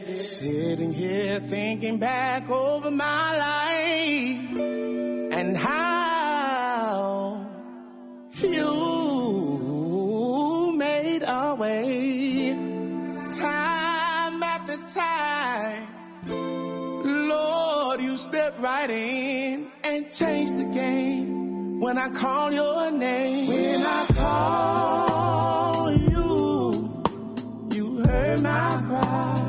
Sitting here thinking back over my life and how you made a way time after time. Lord, you stepped right in and changed the game. When I call your name, when I call you, you heard my cry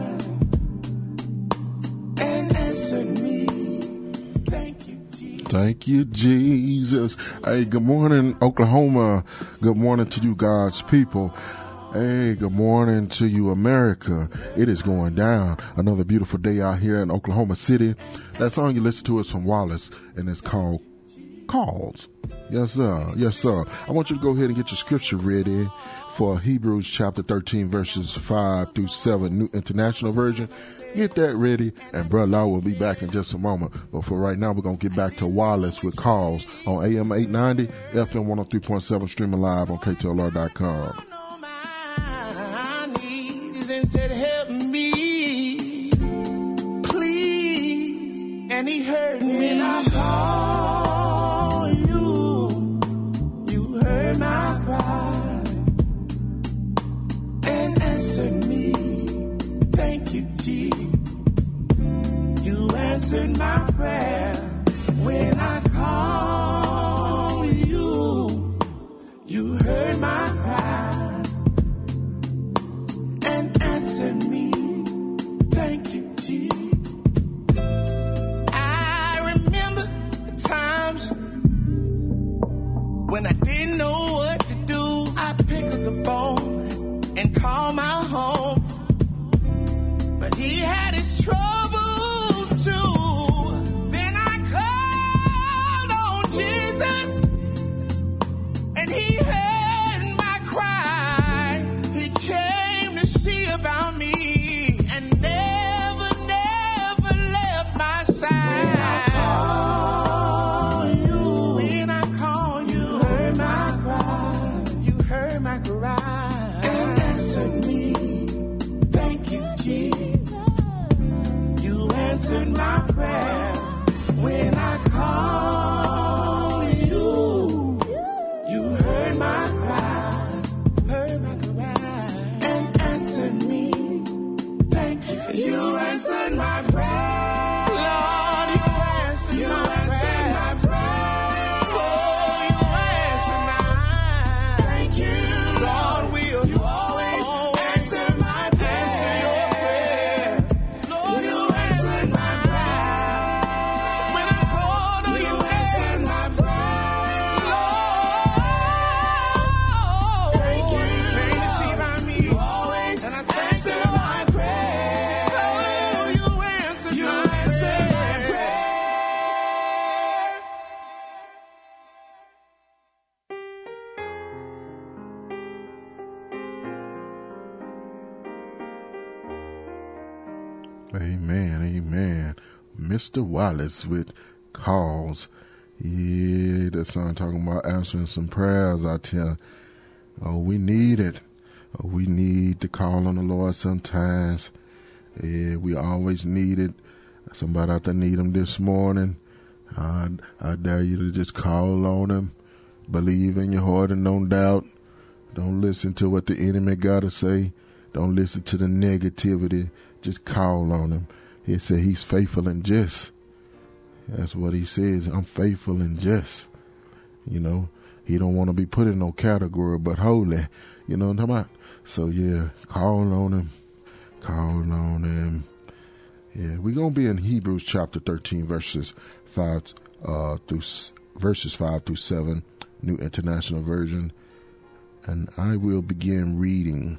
and answered me. Thank you, Jesus. Thank you, Jesus. Hey, good morning, Oklahoma. Good morning to you, God's people. Hey, good morning to you, America. It is going down. Another beautiful day out here in Oklahoma City. That song you listen to is from Wallace, and it's called Calls. Yes, sir. Yes, sir. I want you to go ahead and get your scripture ready for Hebrews chapter 13, verses 5 through 7, New International Version. Get that ready, and Brother Law will be back in just a moment. But for right now, we're going to get back to Wallace with Calls on AM 890, FM 103.7, streaming live on KTLR.com. And said, help me, please. And he heard me. When I call you, you heard my cry and answered me. Thank you, Jesus. You answered my prayer. When I call you, you heard my cry. Me. Thank you, Jesus. I remember the times when I didn't know what to do. I pick up the phone and call my home, but he had his troubles too. Then I called on Jesus, and he heard my cry. He came to see about me and never left my side. When I call you, you heard my cry. You heard my cry and answered me. Thank you, Jesus. You answered my prayer. When I call you, you heard my cry. Heard my cry and answered me. You answered my prayer, Lord. You answered my prayer. Oh, you answered mine. Thank you, Lord. Will you always answer my prayer? Lord, you answered my prayer. When I called on you, answered my prayer. Lord, thank you. Thank you, see by me. You always and I answer my prayer. Amen, amen. Mr. Wallace with Calls. Yeah, that song talking about answering some prayers out here. Oh, we need it. Oh, we need to call on the Lord sometimes. Yeah, we always need it. Somebody out there need him this morning. I dare you to just call on him. Believe in your heart and don't doubt. Don't listen to what the enemy got to say. Don't listen to the negativity. Just call on him. He said he's faithful and just. That's what he says. I'm faithful and just. You know, he don't want to be put in no category but holy. You know what I'm talking about? So yeah, call on him. Call on him. Yeah, we're going to be in Hebrews chapter 13 verses 5 through 7, New International Version. And I will begin reading.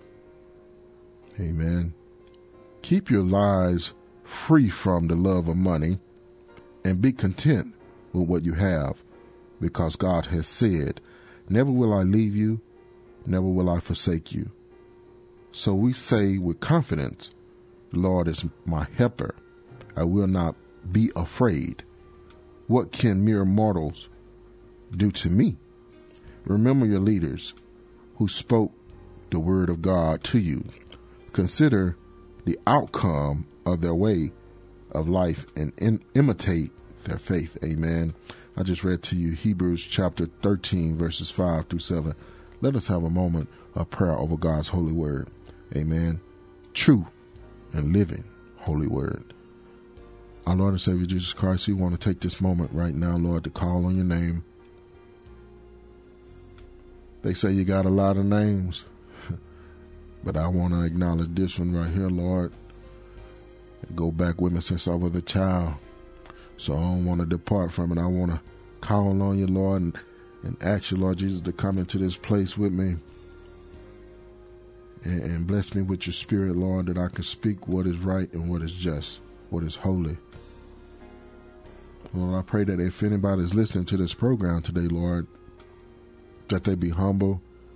Amen. Keep your lives free from the love of money and be content with what you have, because God has said, never will I leave you, never will I forsake you. So we say with confidence, the Lord is my helper. I will not be afraid. What can mere mortals do to me? Remember your leaders who spoke the word of God to you. Consider the outcome of their way of life and imitate their faith. Amen. I just read to you Hebrews chapter 13, verses 5 through 7. Let us have a moment of prayer over God's holy word. Amen. True and living holy word. Our Lord and Savior Jesus Christ, we want to take this moment right now, Lord, to call on your name. They say you got a lot of names, but I want to acknowledge this one right here, Lord. Go back with me since I was a child. So I don't want to depart from it. I want to call on you, Lord, and ask you, Lord Jesus, to come into this place with me and bless me with your spirit, Lord, that I can speak what is right and what is just, what is holy. Lord, I pray that if anybody is listening to this program today, Lord, that they be humble,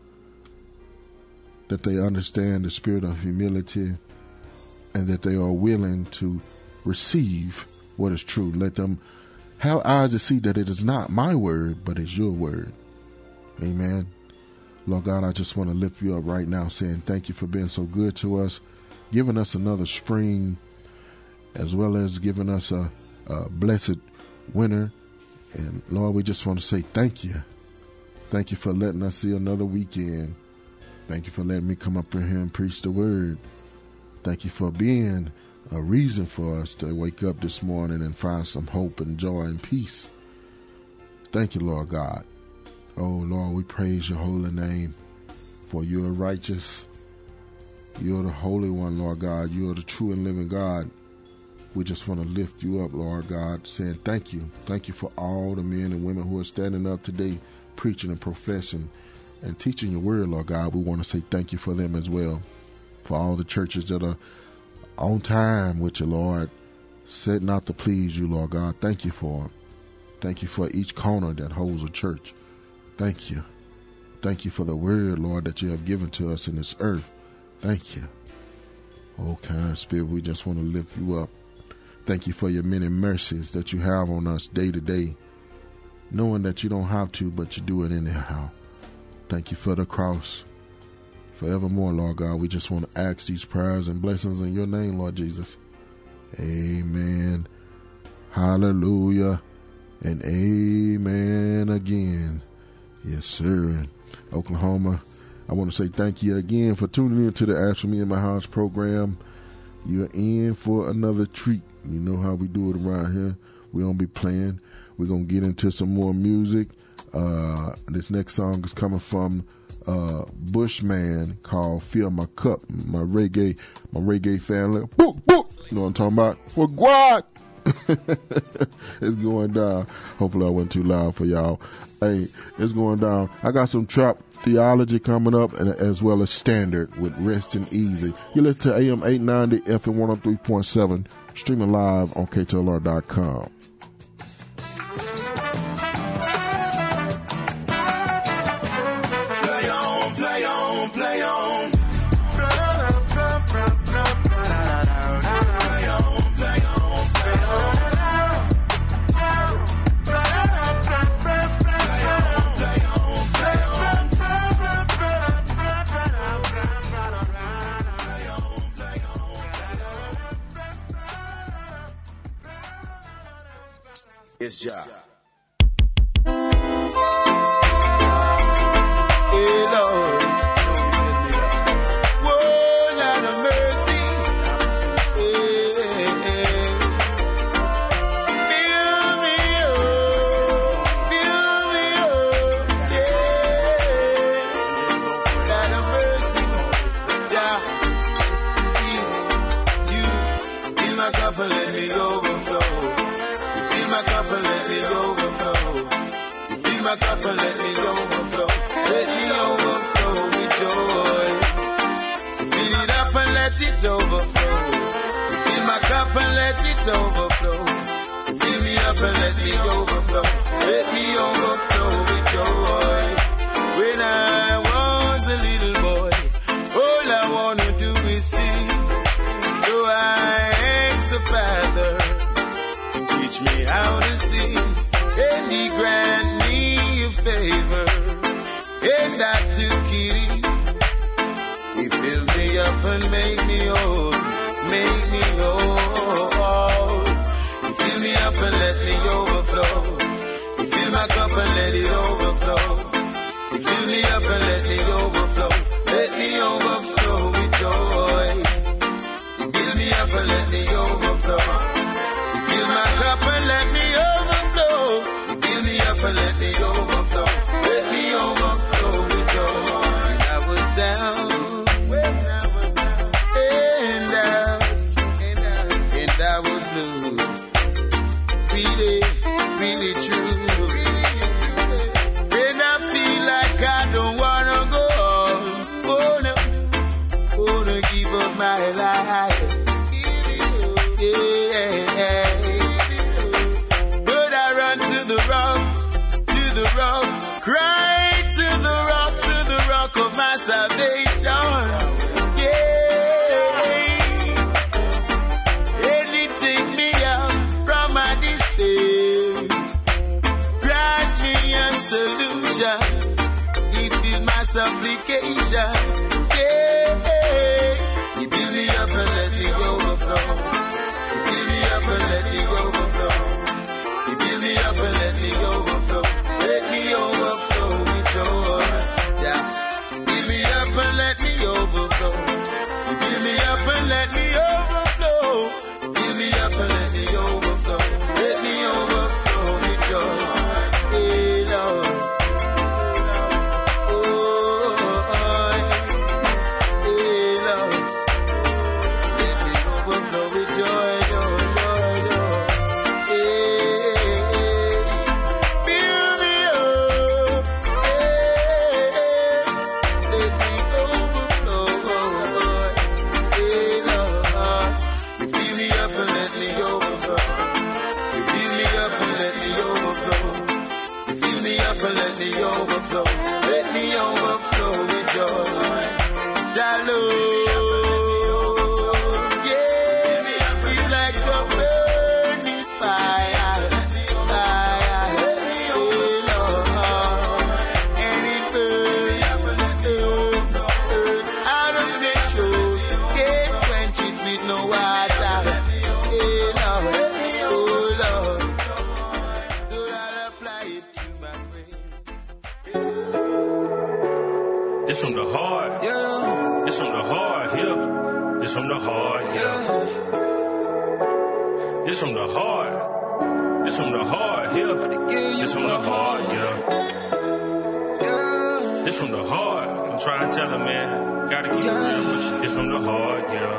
that they understand the spirit of humility, and that they are willing to receive what is true. Let them have eyes to see that it is not my word, but it's your word. Amen. Lord God, I just want to lift you up right now, saying thank you for being so good to us, giving us another spring, as well as giving us a blessed winter. And Lord, we just want to say thank you. Thank you for letting us see another weekend. Thank you for letting me come up in here and preach the word. Thank you for being a reason for us to wake up this morning and find some hope and joy and peace. Thank you, Lord God. Oh, Lord, we praise your holy name, for you are righteous. You are the Holy One, Lord God. You are the true and living God. We just want to lift you up, Lord God, saying thank you. Thank you for all the men and women who are standing up today, preaching and professing and teaching your word, Lord God. We want to say thank you for them as well. For all the churches that are on time with you, Lord, setting out to please you, Lord God. Thank you for them. Thank you for each corner that holds a church. Thank you. Thank you for the word, Lord, that you have given to us in this earth. Thank you. Oh, kind Spirit, we just want to lift you up. Thank you for your many mercies that you have on us day to day, knowing that you don't have to, but you do it anyhow. Thank you for the cross. Forevermore, Lord God, we just want to ask these prayers and blessings in your name, Lord Jesus. Amen. Hallelujah. And amen again. Yes, sir. Oklahoma, I want to say thank you again for tuning in to the Ask for Me in My House program. You're in for another treat. You know how we do it around here. We're going to be playing. We're going to get into some more music. This next song is coming from Bushman called Fill My Cup. My reggae family. Boop, boop. You know what I'm talking about? For Guad. It's going down. Hopefully I wasn't too loud for y'all. Hey, it's going down. I got some trap theology coming up, and as well as standard with Resting Easy. You listen to AM 890 FM 103.7, streaming live on KTLR.com. Play on, play on, play on. It's Ja. Hey, Lord. Whoa, Lord of mercy. Hey, hey. Fill me up, yeah. Lord of mercy, yeah. You fill my cup and let me overflow. My cup and let me overflow. You fill my cup and let me overflow. Let me overflow with joy. You fill it up and let it overflow. You fill my cup and let it overflow. You fill me up and let me overflow. Let me overflow with joy. When I was a little boy, all I want to do is sing. So I asked the Father, teach me how to sing, and he grant me a favor, and I took it. He filled me up and made me whole. my life. Yeah. But I run to the rock, cry to the rock of my salvation. Yeah. And He take me out from my despair. Grant me a solution. He feel my supplication. Yeah. He fill me up and let me overflow. He fill me up and let me overflow. He fill me up and let me overflow. Let me overflow with joy. Yeah. Fill me up and let me overflow. He fill me up and let me overflow. Fill me up and let me overflow. Let me overflow with joy. Hey, Lord. Let me overflow with joy. That Lord, yeah, feel like a burning fire. Oh Lord, and it burns out of control. Can't quench it with no water. Oh Lord, do not apply it to my friends. This from the heart, yeah. This from the heart, yeah. This from the heart, yeah. This from the heart. This from the heart, yeah. This from the heart, yeah. This from the heart. I'm trying to tell her, man. Gotta keep it real with you. This from the heart, yeah.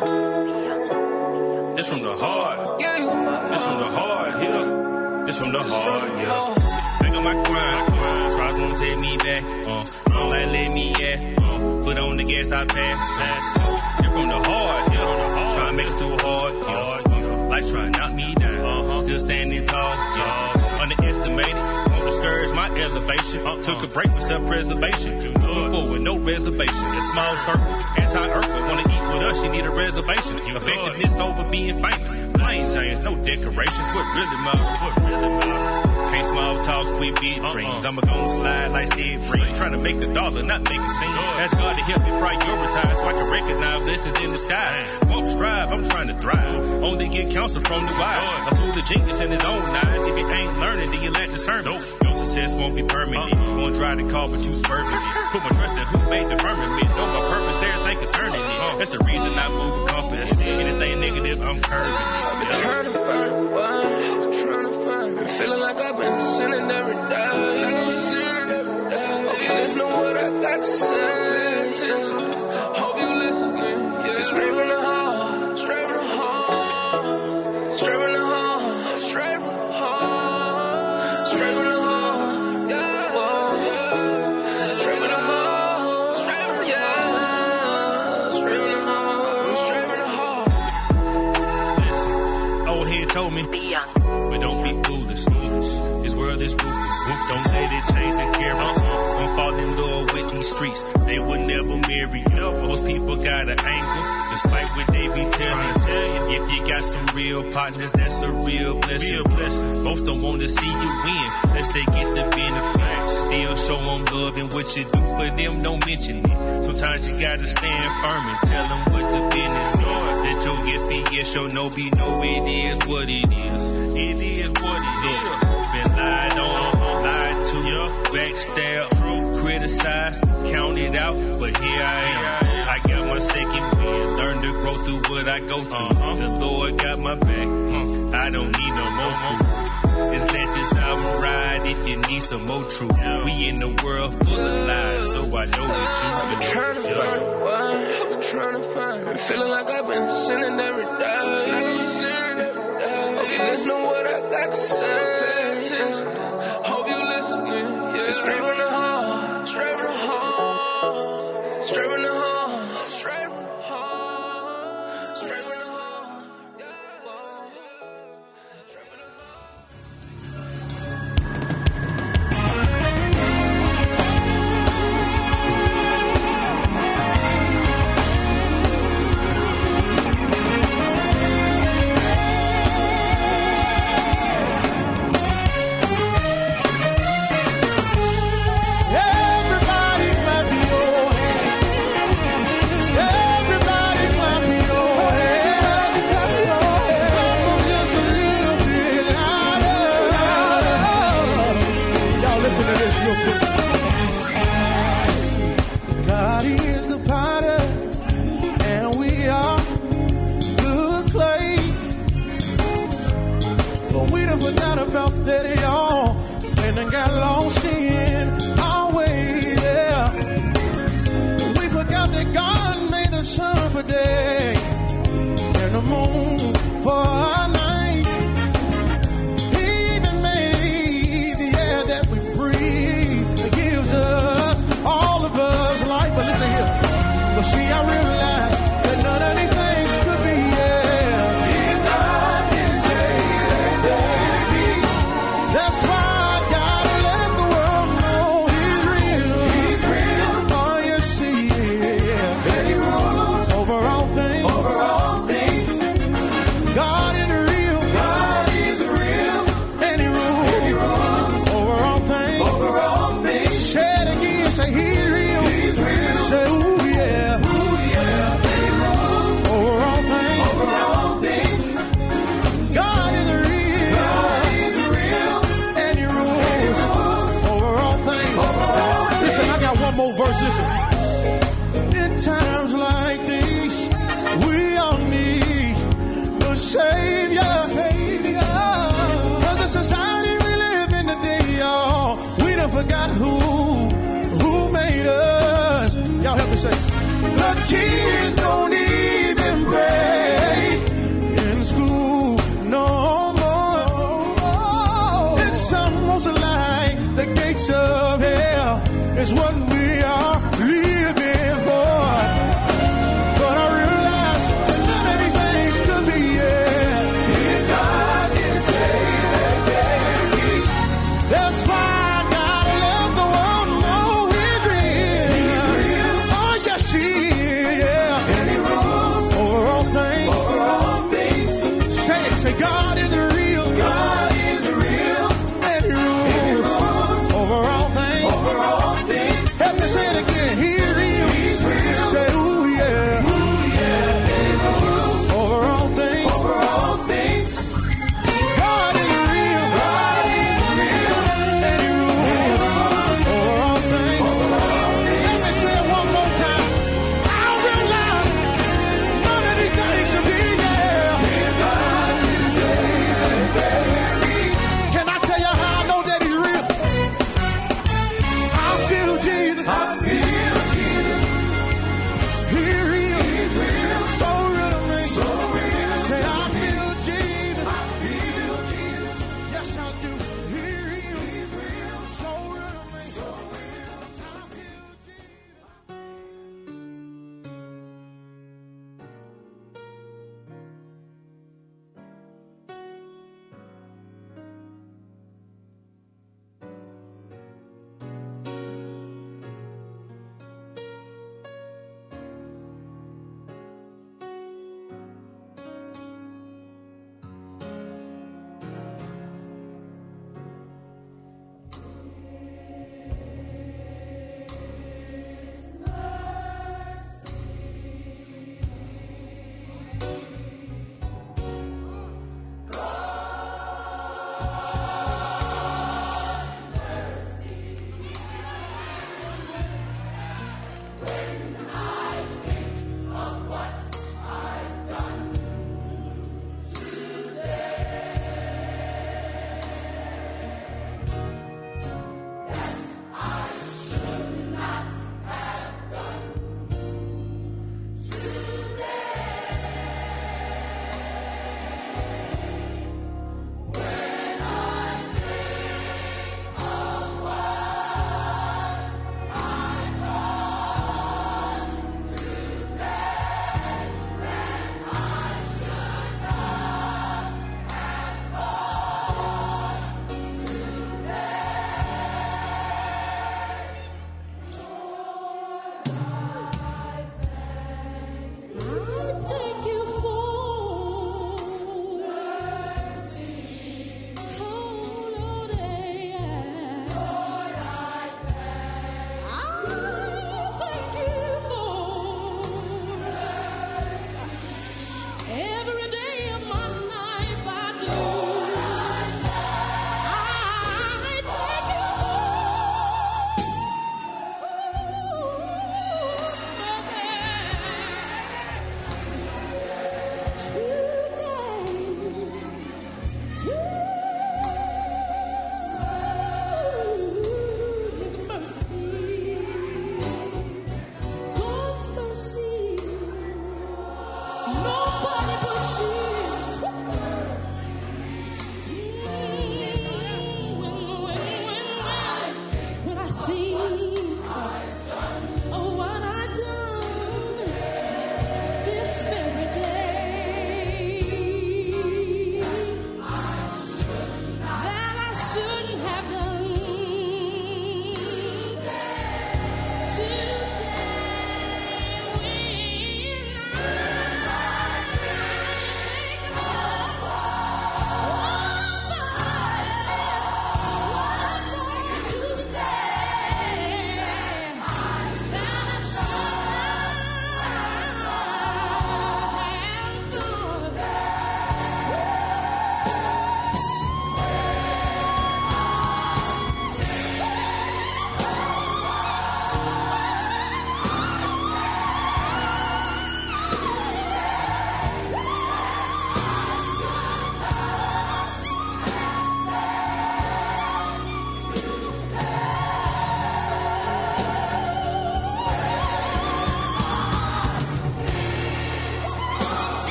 This from the heart. This from the heart, yeah. This from the heart, yeah. Back on my grind. Try to set me back. Don't let me at. Put on the gas, I pass. You're from the heart, yeah. Try to make it too hard, yeah. Life trying to knock me down. Still standing tall, yeah. Underestimated, won't discourage my elevation. Took a break for self-preservation. Moving forward, no reservation. A small circle, anti-Urkel. Wanna eat with us, you need a reservation. Effectiveness over being famous. Plain James, no decorations. What really matters? Can't small talk with big dreams. I'ma go slide like Sid Green. Trying to make a dollar, not make a scene. Ask God to help me prioritize so I can recognize blessings in the sky. Won't strive, I'm trying to thrive. Only get counsel from the wise. A fool the genius in his own eyes. If you ain't learning, then you lack discernment. Your success won't be permanent. Won't drive the car, but you swerving it. Put my trust in who made the firmament. Know my purpose, everything concerning it. That's the reason I move with confidence. Anything negative, I'm curbing it. I've been trying to find a way. Been feeling like I've been sinning every day. Hope you listen to what I got to say. Hope you listen. It's straight from the heart. Straight from the heart. Straight from the heart. Straight from the heart. Straight from the heart. Yeah. Straight from the heart. Straight from the yeah. Straight from the heart. Straight from the heart. Listen, old head told me, but don't be foolish. This world is ruthless. Don't let it change the character. Don't fall in love with these streets. They would never marry you. Most people got an angle, despite what they be telling. If you got some real partners, that's a real blessing. Most don't want to see you win, lest they get the benefit. Still show them love, and what you do for them, don't mention it. Sometimes you gotta stand firm and tell them what the business is. That your yes be yes, your no be no. It is what it is. It is what it is. Been lied on, lied to, backstabbed, criticized, counted out, but here I am. I got my second wind, learned to grow through what I go through. The Lord got my back, I don't need no more proof. Just let this album ride if you need some more truth. We in the world full of lies, so I know that you I've been trying to find a way. I've been trying to find. Been feeling like I've been sinning every day. Hope you listen to what I got to say. Hope you listen. It's straight from the heart. Straight from the heart. Straight from the heart. Straight from the heart. Straight from the heart. Whoa. Straight from the heart. Everybody clap your hands. Everybody clap your hands. Clap them just a little bit louder. Y'all listen to this real quick. God is the potter, and we are the clay. But we done forgot about that, y'all, and then got lost in our way, yeah. We forgot that God made the sun for day and the moon for our night. He even made the air that we breathe. It gives us, all of us, life. But listen here, but see, I realize that none of these things could be, yeah. If God didn't say that, that's why I gotta let the world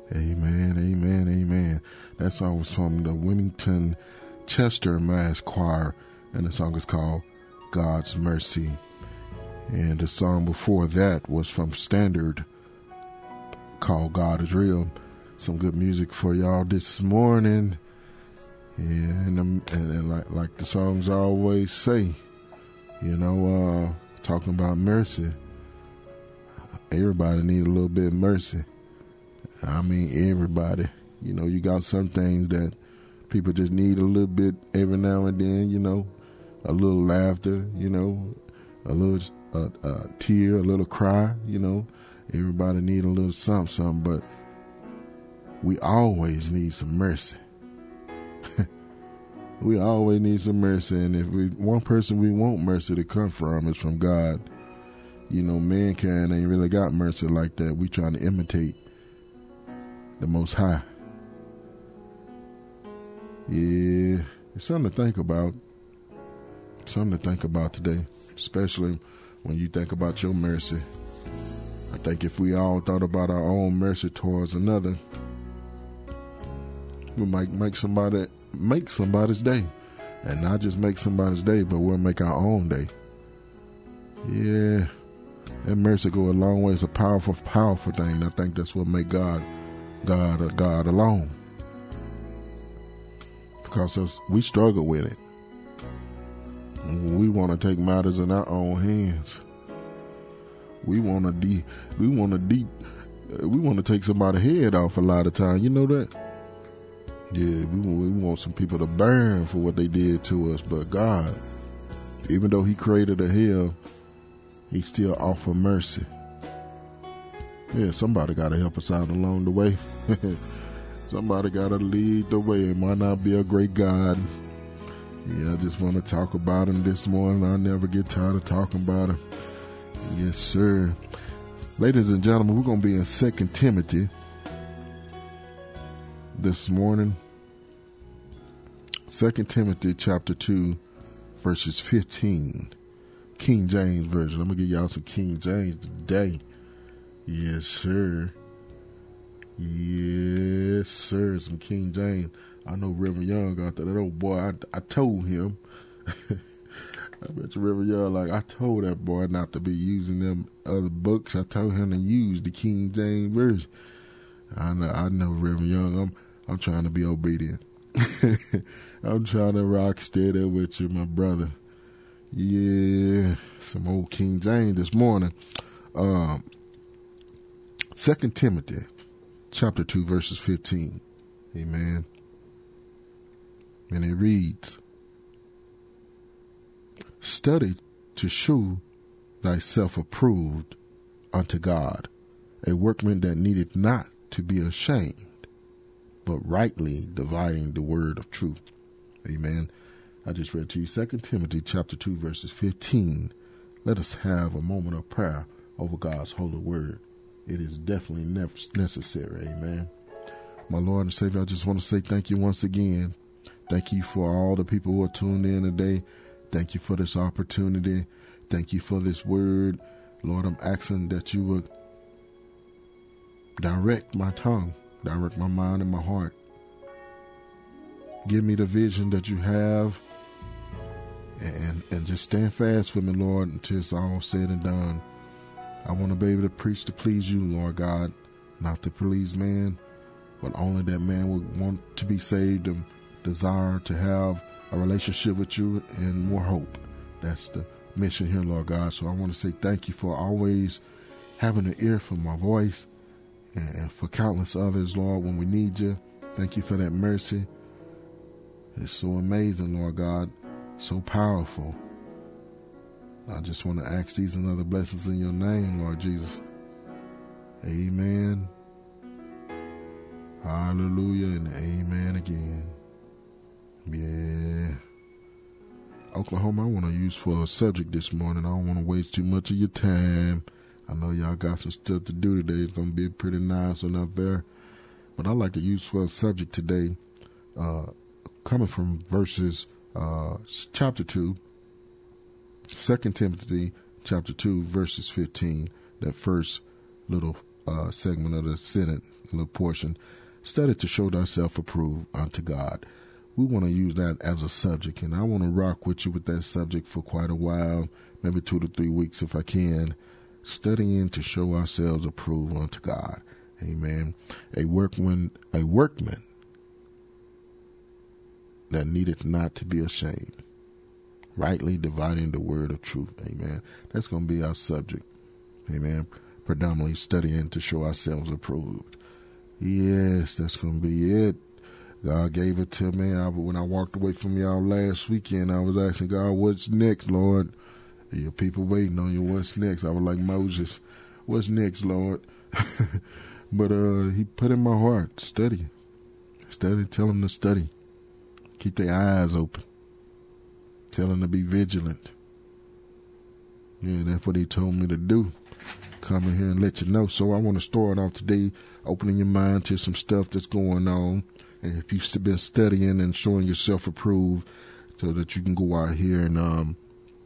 Amen, amen, amen. That song was from the Wilmington Chester Mass Choir, and the song is called God's Mercy. And the song before that was from Standard, called God is Real. Some good music for y'all this morning. And like the songs always say, talking about mercy. Everybody need a little bit of mercy. I mean, everybody. You got some things that people just need a little bit every now and then, a little laughter, a little tear, a little cry, Everybody need a little something, but we always need some mercy. We always need some mercy, and if one person we want mercy to come from is from God. Mankind ain't really got mercy like that. We trying to imitate the Most High. Yeah, it's something to think about. Something to think about today, especially when you think about your mercy. I think if we all thought about our own mercy towards another, we might make somebody's day. And not just make somebody's day, but we'll make our own day. Yeah, that mercy go a long way. It's a powerful, powerful thing. I think that's what make God alone. Because we struggle with it. We want to take matters in our own hands. We want to take somebody's head off a lot of time. You know that? Yeah, we want some people to burn for what they did to us. But God, even though He created a hell, He still offer mercy. Yeah, somebody got to help us out along the way. Somebody got to lead the way. It might not be a great God. Yeah, I just want to talk about Him this morning. I'll never get tired of talking about Him. Yes, sir. Ladies and gentlemen, we're going to be in 2 Timothy this morning. 2 Timothy chapter 2, verses 15. King James Version. I'm going to give y'all some King James today. Yes, sir. Yes, sir. Some King James. I know Reverend Young got that old boy. I told him. I bet you Reverend Young, I told that boy not to be using them other books. I told him to use the King James Version. I know Reverend Young. I'm trying to be obedient. I'm trying to rock steady with you, my brother. Yeah, some old King James this morning. 2 Timothy chapter 2, verses 15. Amen. And it reads, "Study to shew thyself approved unto God, a workman that needeth not to be ashamed, but rightly dividing the word of truth." Amen. I just read to you 2 Timothy chapter 2, verses 15. Let us have a moment of prayer over God's holy word. It is definitely necessary. Amen. My Lord and Savior, I just want to say thank you once again. Thank you for all the people who are tuned in today. Thank you for this opportunity. Thank you for this word. Lord, I'm asking that you would direct my tongue, direct my mind and my heart. Give me the vision that you have, and just stand fast with me, Lord, until it's all said and done. I want to be able to preach to please you, Lord God, not to please man, but only that man would want to be saved and desire to have a relationship with you and more hope. That's the mission here, Lord God. So I want to say thank you for always having an ear for my voice and for countless others, Lord, when we need you. Thank you for that mercy. It's so amazing, Lord God, so powerful. I just want to ask these and other blessings in your name, Lord Jesus. Amen. Hallelujah and amen again. Yeah. Oklahoma, I want to use for a subject this morning. I don't want to waste too much of your time. I know y'all got some stuff to do today. It's going to be pretty nice one out there. But I'd like to use for a subject today, coming from verses, chapter 2, 2 Timothy chapter 2, verses 15, that first little segment of the Senate, little portion, study to show thyself approved unto God. We want to use that as a subject, and I want to rock with you with that subject for quite a while, maybe 2 to 3 weeks if I can, studying to show ourselves approved unto God. Amen. A workman that needeth not to be ashamed, rightly dividing the word of truth. Amen. That's going to be our subject. Amen. Predominantly studying to show ourselves approved. Yes, that's going to be it. God gave it to me. When I walked away from y'all last weekend, I was asking God, what's next, Lord? Your people waiting on you. What's next? I was like Moses. What's next, Lord? But he put in my heart, study. Tell them to study. Keep their eyes open. Tell them to be vigilant. Yeah, that's what he told me to do. Come in here and let you know. So I want to start off today opening your mind to some stuff that's going on. And if you've been studying and showing yourself approved so that you can go out here and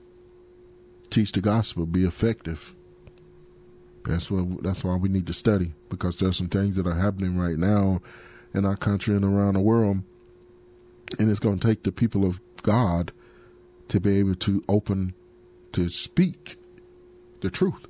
teach the gospel, be effective. That's why we need to study, because there's some things that are happening right now in our country and around the world. And it's going to take the people of God to be able to speak the truth,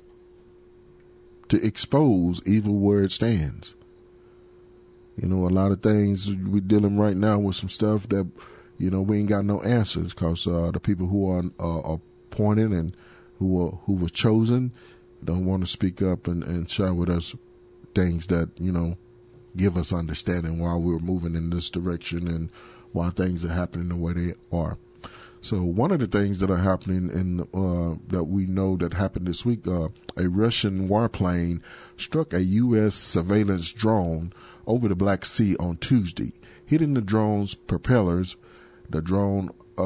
to expose evil where it stands. You know, a lot of things we're dealing right now with some stuff that, we ain't got no answers, because the people who are appointed and who was chosen don't want to speak up and share with us things that, give us understanding why we're moving in this direction and why things are happening the way they are. So one of the things that are happening that we know that happened this week, a Russian warplane struck a U.S. surveillance drone over the Black Sea on Tuesday, hitting the drone's propellers. The drone,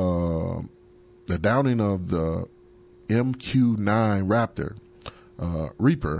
the downing of the MQ-9 Reaper,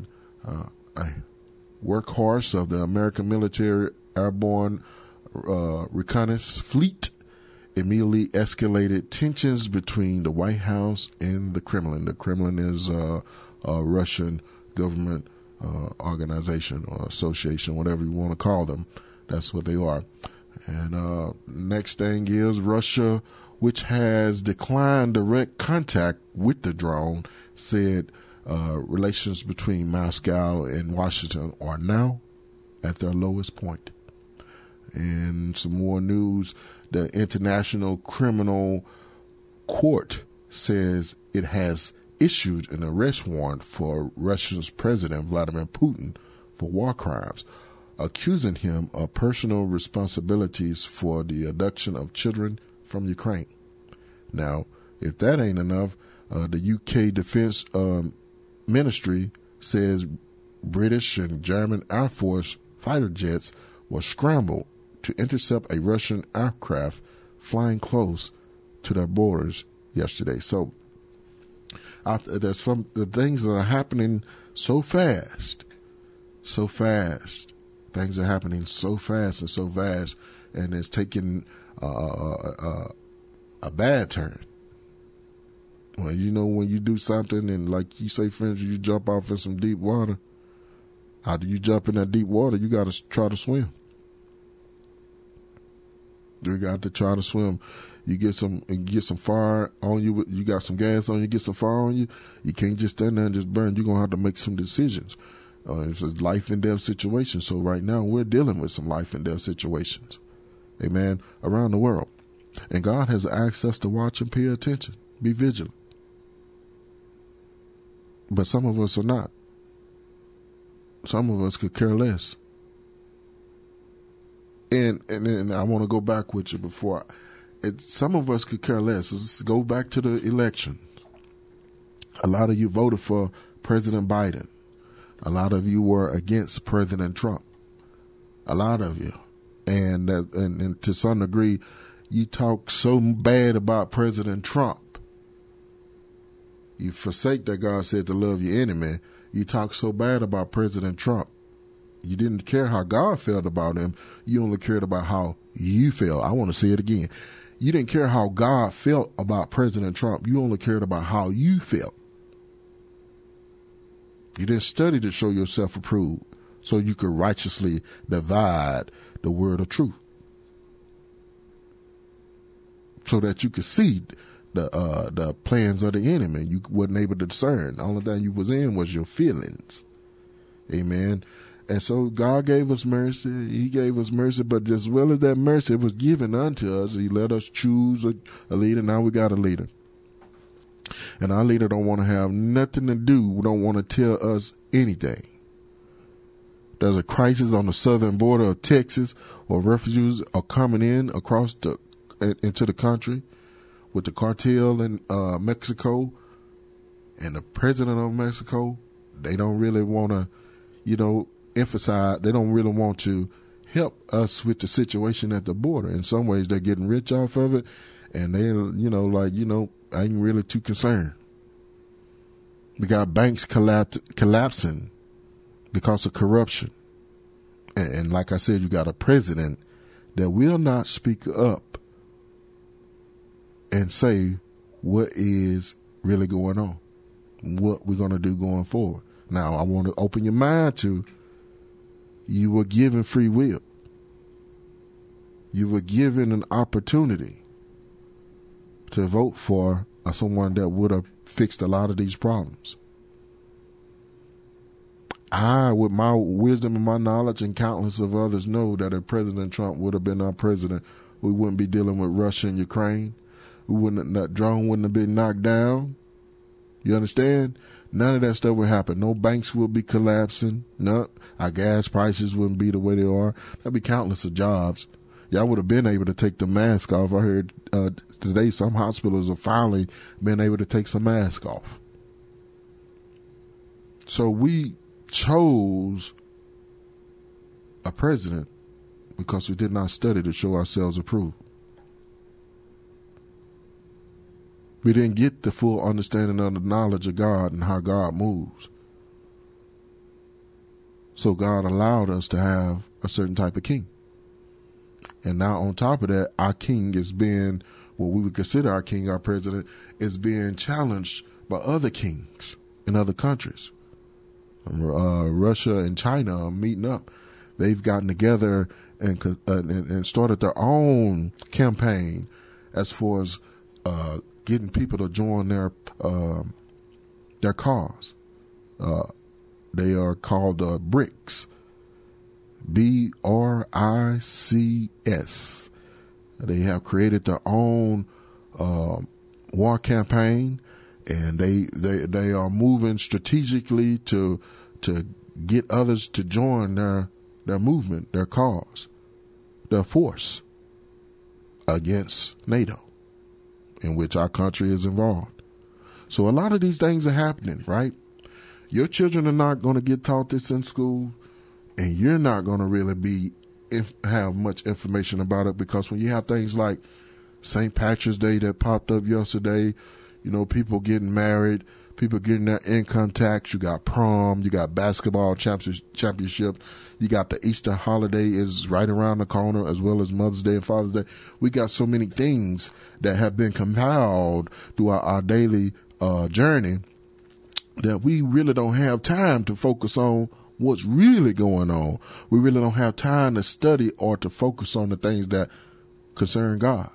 a workhorse of the American military airborne reconnaissance fleet, immediately escalated tensions between the White House and the Kremlin. The Kremlin is a Russian government organization or association, whatever you want to call them. That's what they are. And next thing is Russia, which has declined direct contact with the drone, said relations between Moscow and Washington are now at their lowest point. And some more news. The International Criminal Court says it has issued an arrest warrant for Russia's President Vladimir Putin for war crimes, accusing him of personal responsibilities for the abduction of children from Ukraine. Now, if that ain't enough, the UK Defense Ministry says British and German Air Force fighter jets were scrambled to intercept a Russian aircraft flying close to their borders yesterday. So there's the things that are happening so fast. Things are happening so fast and so vast, and it's taking a bad turn. Well, when you do something and, like you say, for instance, you jump off in some deep water. After you jump in that deep water, you got to try to swim. You got to try to swim. You get some fire on you. You got some gas on you. Get some fire on you. You can't just stand there and just burn. You're gonna have to make some decisions. It's a life and death situation. So right now we're dealing with some life and death situations, amen, around the world. And God has asked us to watch and pay attention, be vigilant. But some of us are not. Some of us could care less. And I want to go back with you before. Some of us could care less. Let's go back to the election. A lot of you voted for President Biden. A lot of you were against President Trump. A lot of you. And to some degree, you talk so bad about President Trump. You forsake that God said to love your enemy. You talk so bad about President Trump. You didn't care how God felt about him. You only cared about how you felt. I want to say it again. You didn't care how God felt about President Trump. You only cared about how you felt. You didn't study to show yourself approved so you could righteously divide the word of truth. So that you could see the plans of the enemy. You wasn't able to discern. The only thing you was in was your feelings. Amen. And so God gave us mercy. He gave us mercy, but as well as that mercy, it was given unto us. He let us choose a leader. Now we got a leader. And our leader don't want to have nothing to do. Don't want to tell us anything. There's a crisis on the southern border of Texas, or refugees are coming in across into the country with the cartel in Mexico and the president of Mexico. They don't really want to, emphasize. They don't really want to help us with the situation at the border. In some ways, they're getting rich off of it, and they, I ain't really too concerned. We got banks collapsing because of corruption. And like I said, you got a president that will not speak up and say what is really going on, what we're going to do going forward. Now, I want to open your mind to, you were given free will. You were given an opportunity to vote for someone that would have fixed a lot of these problems. I, with my wisdom and my knowledge and countless of others, know that if President Trump would have been our president, we wouldn't be dealing with Russia and Ukraine. That drone wouldn't have been knocked down. You understand? None of that stuff would happen. No banks would be collapsing. No, our gas prices wouldn't be the way they are. There'd be countless of jobs. Y'all would have been able to take the mask off. I heard today some hospitals have finally been able to take some mask off. So we chose a president because we did not study to show ourselves approved. We didn't get the full understanding of the knowledge of God and how God moves. So God allowed us to have a certain type of king. And now on top of that, our king is being, what we would consider our king, our president, is being challenged by other kings in other countries. Russia and China are meeting up. They've gotten together and started their own campaign as far as getting people to join their cause. They are called BRICS. BRICS. They have created their own war campaign, and they are moving strategically to get others to join their movement, their cause, their force against NATO, in which our country is involved. So a lot of these things are happening, right? Your children are not going to get taught this in school, and you're not going to really have much information about it, because when you have things like St. Patrick's Day that popped up yesterday, people getting married, people getting their income tax, you got prom, you got basketball championship, you got the Easter holiday is right around the corner, as well as Mother's Day and Father's Day. We got so many things that have been compiled throughout our daily journey that we really don't have time to focus on what's really going on. We really don't have time to study or to focus on the things that concern God.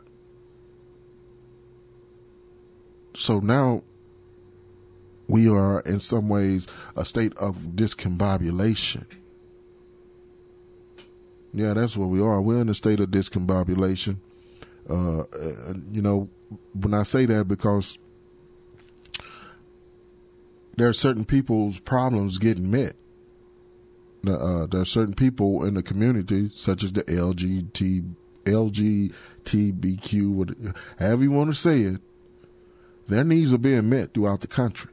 So now we are in some ways a state of discombobulation. Yeah, that's what we are. We're in a state of discombobulation. When I say that, because there are certain people's problems getting met. There are certain people in the community, such as the LGBTQ, however you want to say it, their needs are being met throughout the country.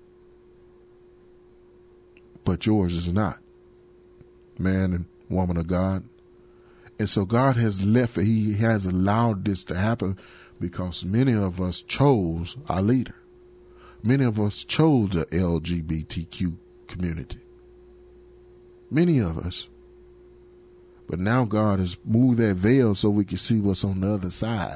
But yours is not, man and woman of God. And so God has He has allowed this to happen because many of us chose our leader. Many of us chose the LGBTQ community. Many of us. But now God has moved that veil so we can see what's on the other side.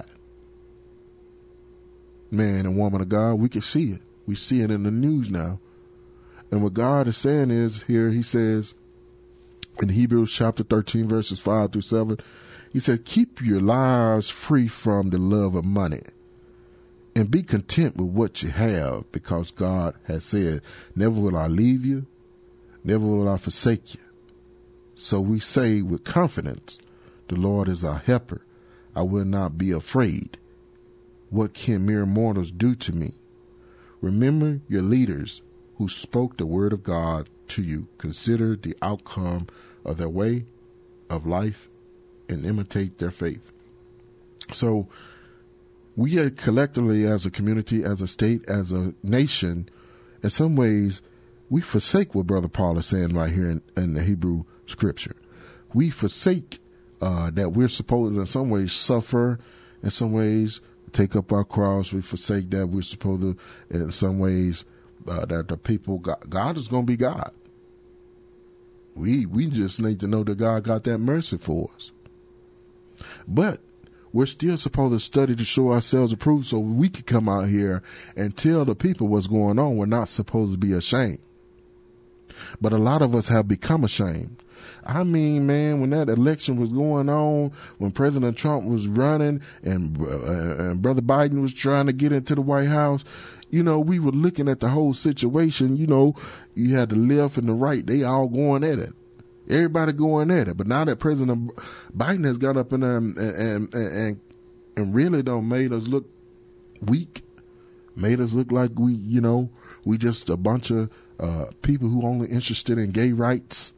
Man and woman of God, we can see it. We see it in the news now. And what God is saying is here, he says in Hebrews chapter 13, verses 5 through 7, he said, keep your lives free from the love of money and be content with what you have, because God has said, never will I leave you, never will I forsake you. So we say with confidence, the Lord is our helper. I will not be afraid. What can mere mortals do to me? Remember your leaders who spoke the word of God to you. Consider the outcome of their way of life and imitate their faith. So we collectively, as a community, as a state, as a nation, in some ways, we forsake what Brother Paul is saying right here in the Hebrew scripture. We forsake that we're supposed to, in some ways, suffer, in some ways, take up our cross. We forsake that we're supposed to, in some ways, that the people, God is going to be God. We just need to know that God got that mercy for us. But we're still supposed to study to show ourselves approved so we can come out here and tell the people what's going on. We're not supposed to be ashamed. But a lot of us have become ashamed. I mean, man, when that election was going on, when President Trump was running and Brother Biden was trying to get into the White House, you know, we were looking at the whole situation. You know, you had the left and the right. They all going at it. Everybody going at it. But now that President Biden has got up in there and really made us look weak, made us look like we just a bunch of people who only interested in gay rights.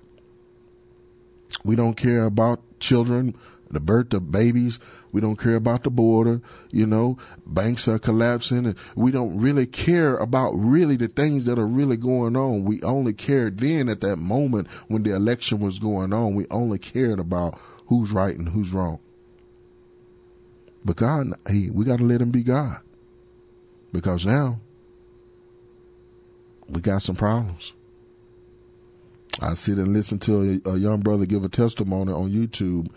We don't care about children, the birth of babies. We don't care about the border. You know, banks are collapsing, and we don't really care about really the things that are really going on. We only cared then at that moment when the election was going on. We only cared about who's right and who's wrong. But God, we got to let him be God, because now we got some problems. I sit and listen to a young brother give a testimony on YouTube.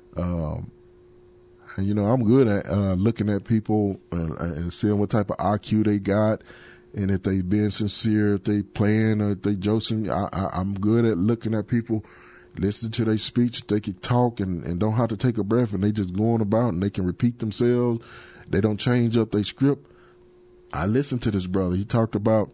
And, you know, I'm good at looking at people and seeing what type of IQ they got, and if they being sincere, if they playing or if they joking. I'm good at looking at people, listening to their speech. They can talk and don't have to take a breath, and they just going about and they can repeat themselves. They don't change up their script. I listened to this brother. He talked about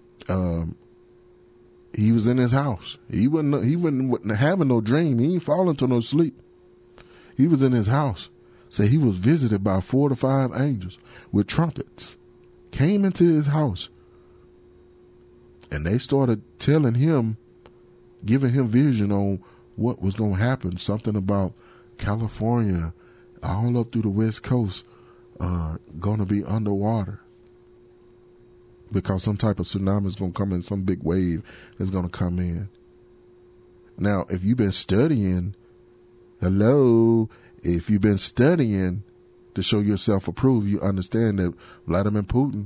he was in his house. He wasn't having no dream. He ain't falling to no sleep. He was in his house. Said he was visited by 4 to 5 angels with trumpets. Came into his house. And they started telling him, giving him vision on what was going to happen. Something about California, all up through the West Coast, going to be underwater. Because some type of tsunami is going to come in, some big wave is going to come in. Now, if you've been studying, if you've been studying to show yourself approved, you understand that Vladimir Putin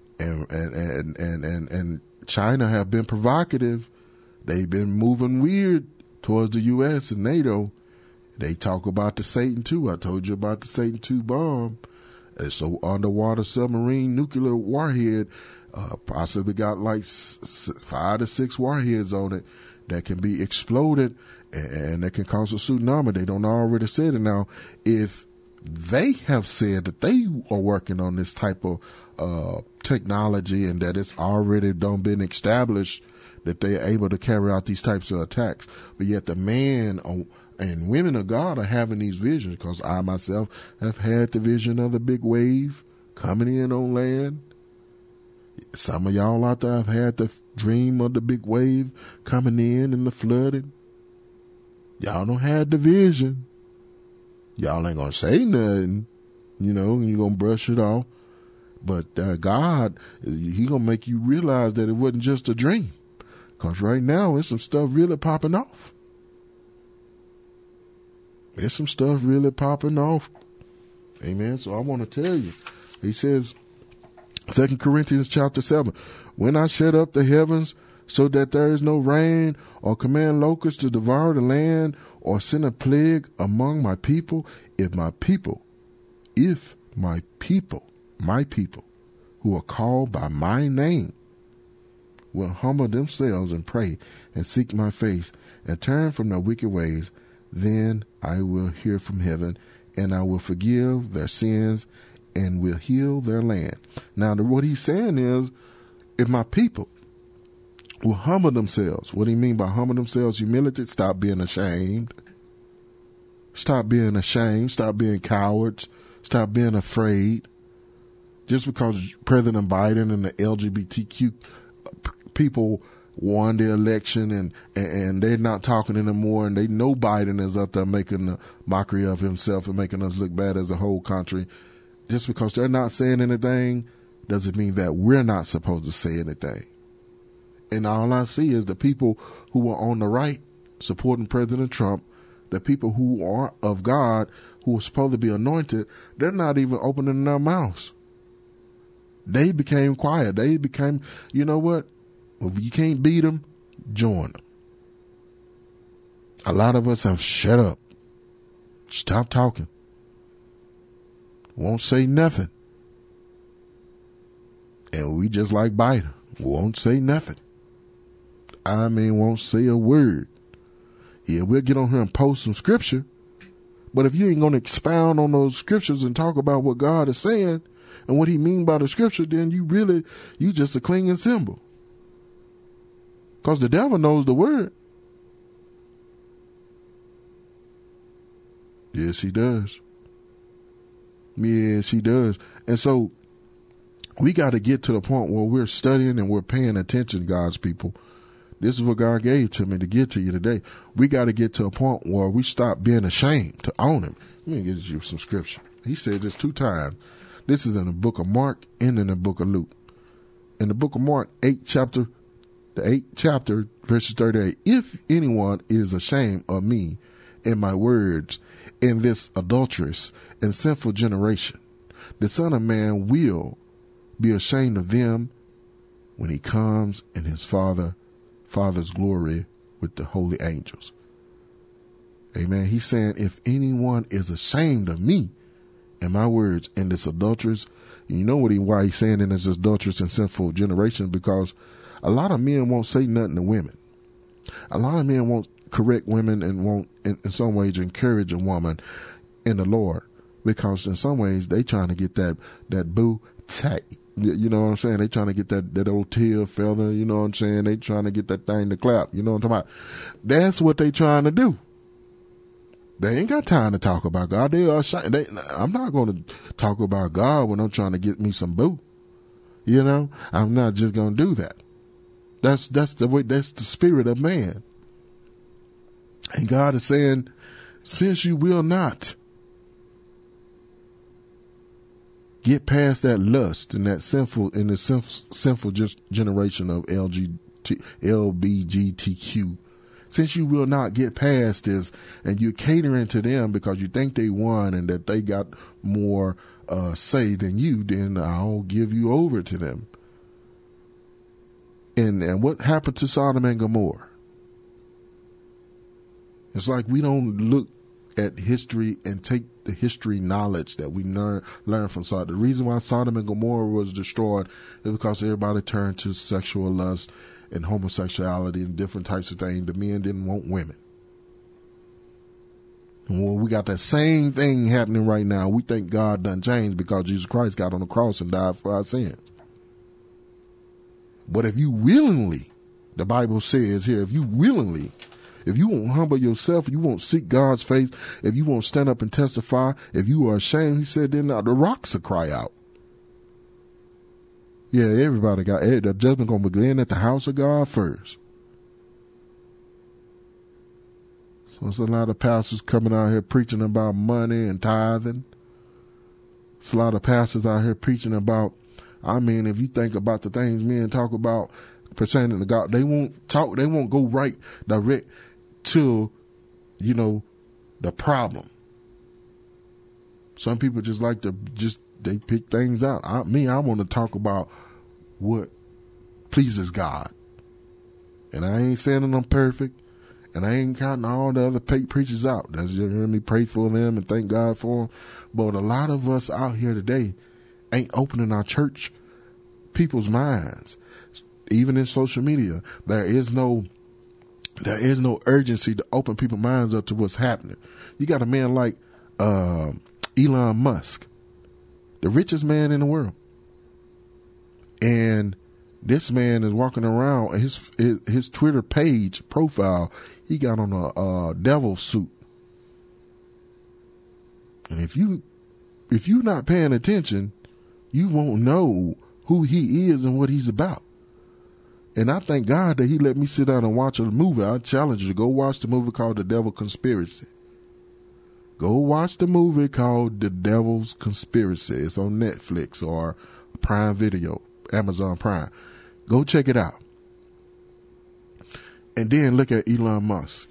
and China have been provocative. They've been moving weird towards the U.S. and NATO. They talk about the Satan II. I told you about the Satan II bomb. It's an underwater submarine nuclear warhead. Possibly got like 5 to 6 warheads on it that can be exploded and that can cause a tsunami. They don't already said it. Now, if they have said that they are working on this type of technology and that it's already been established that they are able to carry out these types of attacks, but yet the man and women of God are having these visions, because I myself have had the vision of the big wave coming in on land. Some of y'all out there have had the dream of the big wave coming in and the flooding. Y'all don't have the vision. Y'all ain't gonna say nothing. You know, you're gonna brush it off. But God, he gonna make you realize that it wasn't just a dream. Because right now, there's some stuff really popping off. There's some stuff really popping off. Amen. So I want to tell you, he says, 2 Corinthians chapter 7, when I shut up the heavens so that there is no rain, or command locusts to devour the land, or send a plague among my people, if my people, my people who are called by my name will humble themselves and pray and seek my face and turn from their wicked ways, then I will hear from heaven and I will forgive their sins and will heal their land. Now, what he's saying is, if my people will humble themselves, what do you mean by humble themselves? Humility, stop being ashamed. Stop being ashamed. Stop being cowards. Stop being afraid. Just because President Biden and the LGBTQ people won the election and they're not talking anymore, and they know Biden is up there making a mockery of himself and making us look bad as a whole country. Just because they're not saying anything doesn't mean that we're not supposed to say anything. And all I see is the people who are on the right supporting President Trump, the people who are of God, who are supposed to be anointed, they're not even opening their mouths. They became quiet. They became, you know what? If you can't beat them, join them. A lot of us have shut up. Stop talking. Won't say nothing. And we just like Biden. Won't say nothing. I mean, won't say a word. Yeah, we'll get on here and post some scripture. But if you ain't going to expound on those scriptures and talk about what God is saying and what he mean by the scripture, then you just a clinging symbol. Because the devil knows the word. Yes, he does. Yes, he does. And so we got to get to the point where we're studying and we're paying attention, God's people. This is what God gave to me to get to you today. We got to get to a point where we stop being ashamed to own him. Let me get you some scripture. He said this 2 times. This is in the book of Mark and in the book of Luke. In the book of Mark, the 8th chapter, verses 38. If anyone is ashamed of me and my words in this adulterous and sinful generation, the Son of Man will be ashamed of them when he comes in his Father's glory with the holy angels. Amen. He's saying, if anyone is ashamed of me and my words in this adulterous, you know why he's saying in this adulterous and sinful generation, because a lot of men won't say nothing to women. A lot of men won't correct women and won't in some ways encourage a woman in the Lord, because in some ways they trying to get that boo tack. You know what I'm saying? They trying to get that old tail feather. You know what I'm saying? They trying to get that thing to clap. You know what I'm talking about? That's what they trying to do. They ain't got time to talk about God. They are I'm not going to talk about God when I'm trying to get me some boo. You know, I'm not just going to do that. That's the way. That's the spirit of man. And God is saying, since you will not get past that lust and that sinful generation of LBGTQ, since you will not get past this and you're catering to them because you think they won and that they got more say than you, then I'll give you over to them. And what happened to Sodom and Gomorrah? It's like we don't look at history and take the history knowledge that we learn from Sodom. The reason why Sodom and Gomorrah was destroyed is because everybody turned to sexual lust and homosexuality and different types of things. The men didn't want women. And well, we got that same thing happening right now. We think God done changed because Jesus Christ got on the cross and died for our sins. But if you willingly, the Bible says here, if you won't humble yourself, if you won't seek God's face, if you won't stand up and testify, if you are ashamed, he said, then the rocks will cry out. Yeah, everybody the judgment going to begin at the house of God first. So there's a lot of pastors coming out here preaching about money and tithing. There's a lot of pastors out here preaching about, if you think about the things men talk about pertaining to God, they won't go right direct to, the problem. Some people just like to they pick things out. I want to talk about what pleases God. And I ain't saying that I'm perfect, and I ain't counting all the other preachers out. That's you hear me pray for them and thank God for them. But a lot of us out here today ain't opening our church people's minds. even in social media, there is no urgency to open people's minds up to what's happening. You got a man like Elon Musk, the richest man in the world, and this man is walking around. His Twitter page profile, he got on a devil suit, and if you're not paying attention, you won't know who he is and what he's about. And I thank God that he let me sit down and watch a movie. I challenge you to go watch the movie called The Devil Conspiracy. Go watch the movie called The Devil's Conspiracy. It's on Netflix or Prime Video, Amazon Prime. Go check it out. And then look at Elon Musk.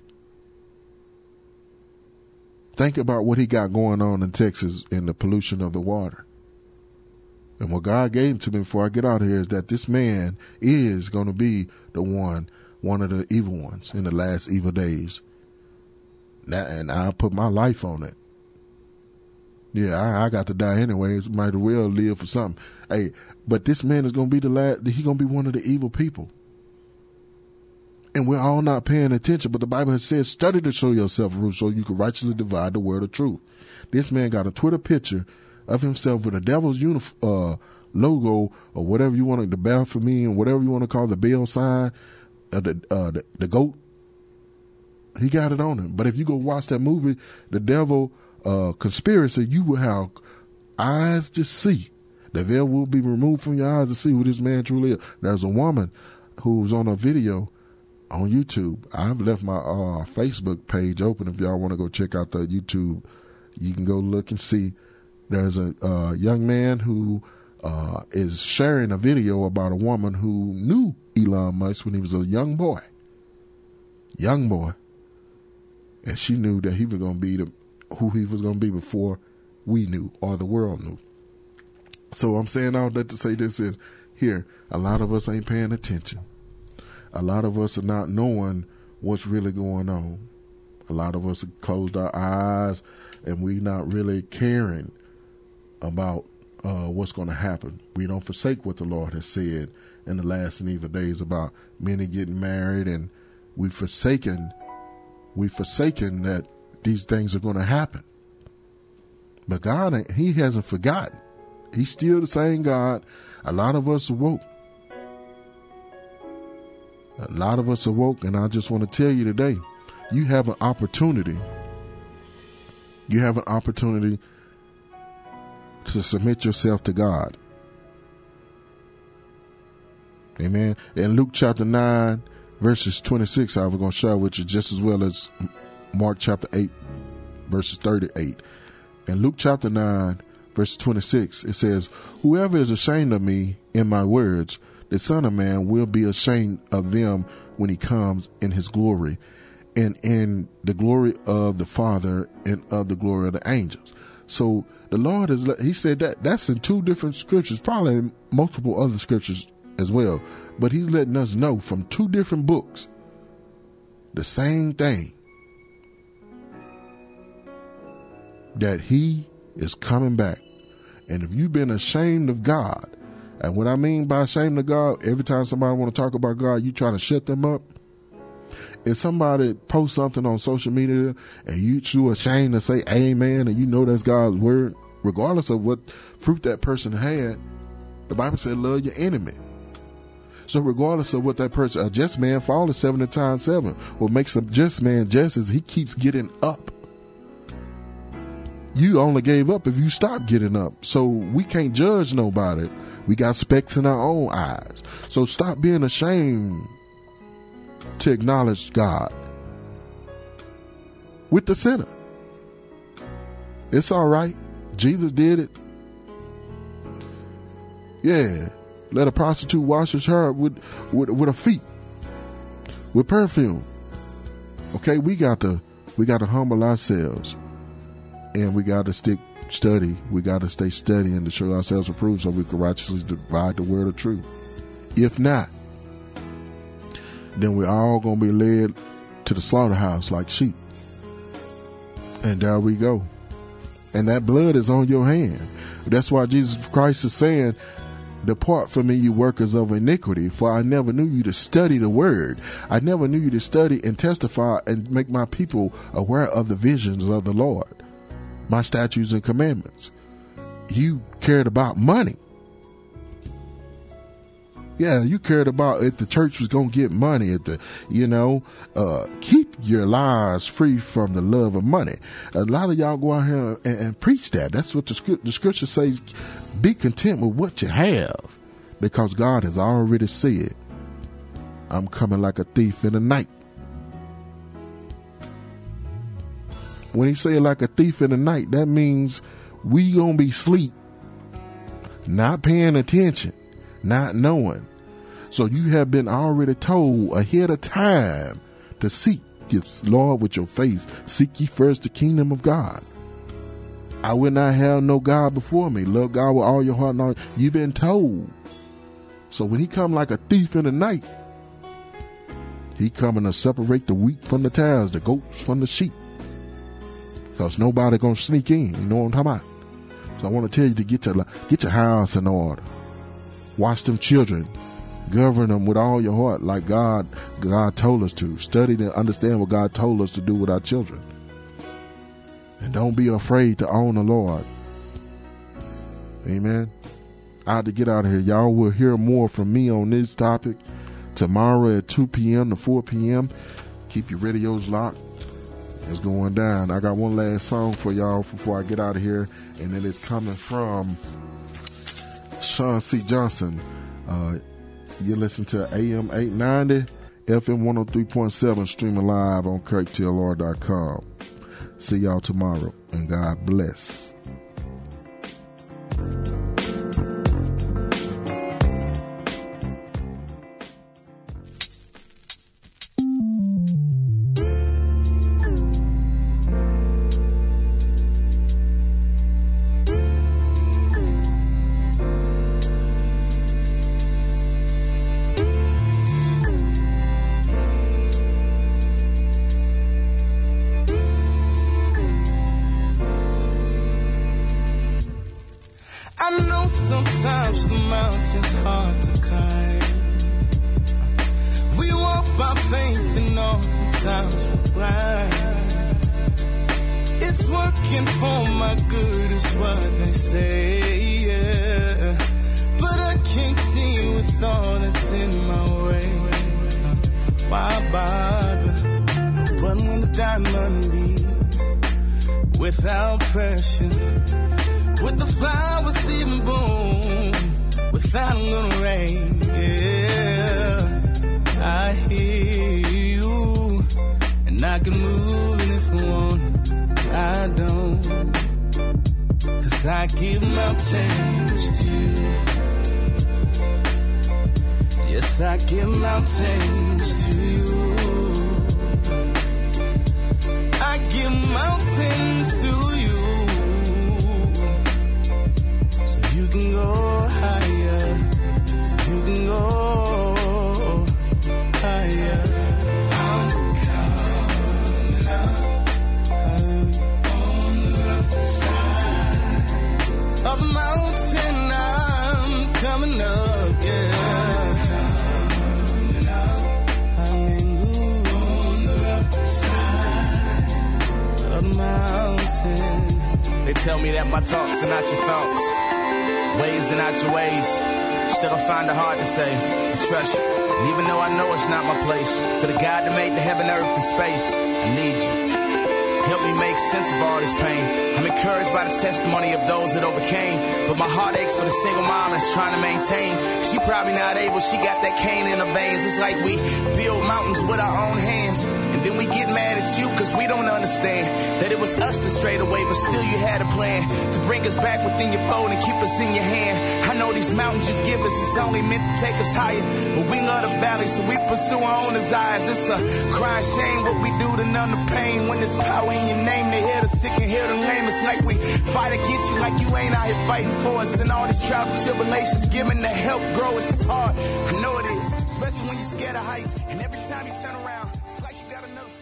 Think about what he got going on in Texas and the pollution of the water. And what God gave to me before I get out of here is that this man is going to be the one of the evil ones in the last evil days. And I put my life on it. Yeah, I got to die anyway. Might as well live for something. Hey, but this man is going to be he's going to be one of the evil people. And we're all not paying attention. But the Bible has said, study to show yourself approved so you can righteously divide the word of truth. This man got a Twitter picture of himself with a devil's logo or whatever you want to, the Baphomet and whatever you want to call the Baal sign, the goat. He got it on him. But if you go watch that movie, The Devil Conspiracy, you will have eyes to see. The veil will be removed from your eyes to see who this man truly is. There's a woman who's on a video on YouTube. I've left my Facebook page open. If y'all want to go check out the YouTube, you can go look and see. There's a young man who is sharing a video about a woman who knew Elon Musk when he was a young boy. And she knew that he was going to be who he was going to be before we knew or the world knew. So I'm saying all that to say this is, here, a lot of us ain't paying attention. A lot of us are not knowing what's really going on. A lot of us have closed our eyes and we not really caring about what's going to happen. We don't forsake what the Lord has said in the last and evil days about many getting married, and we've forsaken that these things are going to happen. But God, he hasn't forgotten. He's still the same God. A lot of us awoke. And I just want to tell you today, you have an opportunity. You have an opportunity to submit yourself to God. Amen. In Luke chapter 9, verses 26, I was going to share with you just as well as Mark chapter 8, verses 38. In Luke chapter 9, verse 26, it says, whoever is ashamed of me in my words, the Son of Man will be ashamed of them when he comes in his glory and in the glory of the Father and of the glory of the angels. So the Lord he said that's in two different scriptures, probably in multiple other scriptures as well. But he's letting us know from two different books the same thing, that he is coming back. And if you've been ashamed of God, and what I mean by ashamed of God, every time somebody want to talk about God, you trying to shut them up. If somebody posts something on social media and you too ashamed to say amen, and you know that's God's word, regardless of what fruit that person had, the Bible said love your enemy. So regardless of what that person, a just man falleth 70 times 7. What makes a just man just is he keeps getting up. You only gave up if you stopped getting up. So we can't judge nobody. We got specks in our own eyes. So stop being ashamed to acknowledge God with the sinner. It's all right. Jesus did it. Yeah. Let a prostitute wash his hair with her feet, with perfume. Okay, we got to humble ourselves, and we got to study. We got to stay studying to show ourselves approved, so we can righteously divide the word of truth. If not, then we're all going to be led to the slaughterhouse like sheep. And there we go. And that blood is on your hand. That's why Jesus Christ is saying, Depart from me, you workers of iniquity, for I never knew you to study the word. I never knew you to study and testify and make my people aware of the visions of the Lord, my statutes and commandments. You cared about money. Yeah, you cared about if the church was going to get money, keep your lives free from the love of money. A lot of y'all go out here and preach that. That's what the scripture says. Be content with what you have, because God has already said, I'm coming like a thief in the night. When he say like a thief in the night, that means we gonna be asleep, not paying attention, not knowing. So you have been already told ahead of time to seek this Lord with your face. Seek ye first the kingdom of God. I will not have no God before me. Love God with all your heart and all. You've been told. So when he come like a thief in the night, he coming to separate the wheat from the tares, the goats from the sheep. Because nobody gonna sneak in. You know what I'm talking about? So I want to tell you to get your house in order. Watch them children. Govern them with all your heart, like God told us to. Study and understand what God told us to do with our children. And don't be afraid to own the Lord. Amen. I had to get out of here. Y'all will hear more from me on this topic tomorrow at 2 p.m. to 4 p.m. Keep your radios locked. It's going down. I got one last song for y'all before I get out of here, and it is coming from Sean C. Johnson. You listen to AM 890, FM 103.7, streaming live on KirkTLR.com. See y'all tomorrow, and God bless. Sometimes the mountain's hard to climb. We walk by faith and all the times we're blind. It's working for my good is what they say, yeah. But I can't see with all that's in my way. Why bother? But when the diamond be without pressure, with the flowers even bloom without a little rain, yeah. I hear you, and I can move, and if I want, I don't. 'Cause I give mountains to you. Yes, I give mountains to you. I give mountains to you. You can go higher, so you can go higher. I'm coming up on the other side of the mountain. I'm coming up, yeah. Coming up, I'm on the other side of the mountain. They tell me that my thoughts are not your thoughts. Ways are not your ways. Still I find it hard to say I trust you. And even though I know it's not my place, to the God that made the heaven, earth, and space, I need you. Help me make sense of all this pain. I'm encouraged by the testimony of those that overcame, but my heart aches for the single mom that's trying to maintain. She probably not able, she got that cane in her veins. It's like we build mountains with our own hands, and then we get mad at you because we don't understand that it was us that strayed away, but still you had a plan to bring us back within your fold and keep us in your hand. I know these mountains you give us is only meant to take us higher, but we love the valley, so we pursue our own desires. It's a crying shame what we do to numb the pain. When there's power in your name, they hear the sick and hear the lame. It's like we fight against you like you ain't out here fighting for us. And all these trials and tribulations, giving the help grow us is hard. I know it is, especially when you're scared of heights. And every time you turn around,